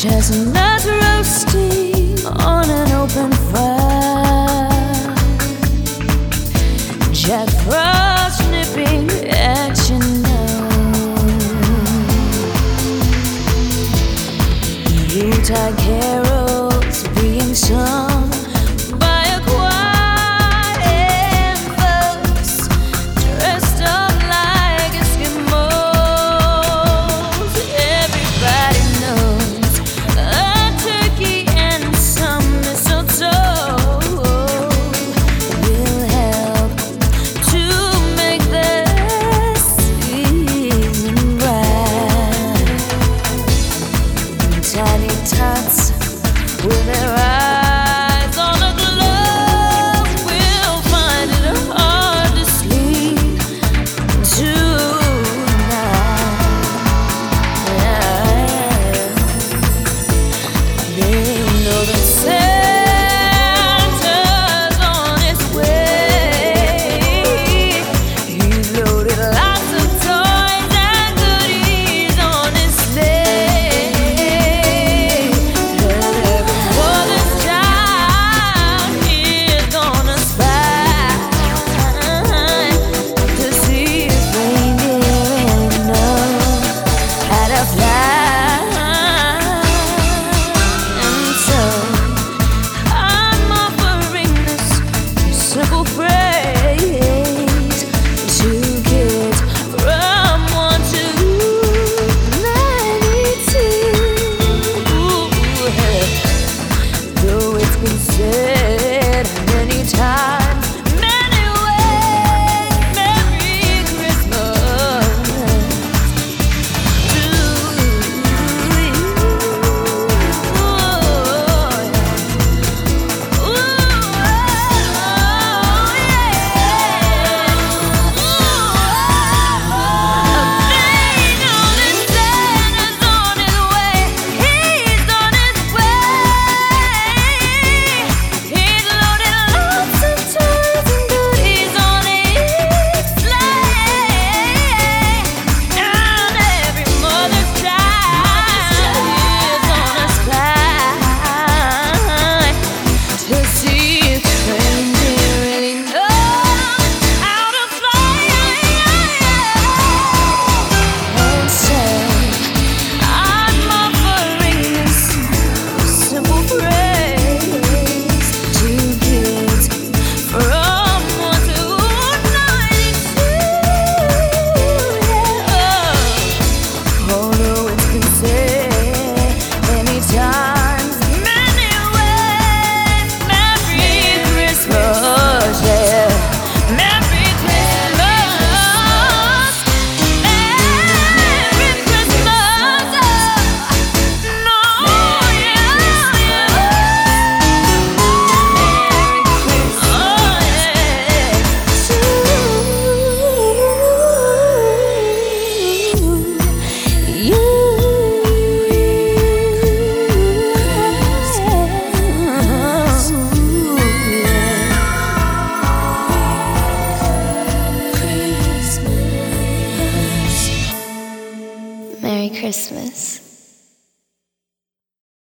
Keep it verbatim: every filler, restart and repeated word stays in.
Chestnuts roasting on an open fire, Jack Frost nipping at your nose, Yuletide carols being sung by a choir and folks dressed up like Eskimos. Everybody knows a turkey and some mistletoe will help to make the season bright. Tiny tots with their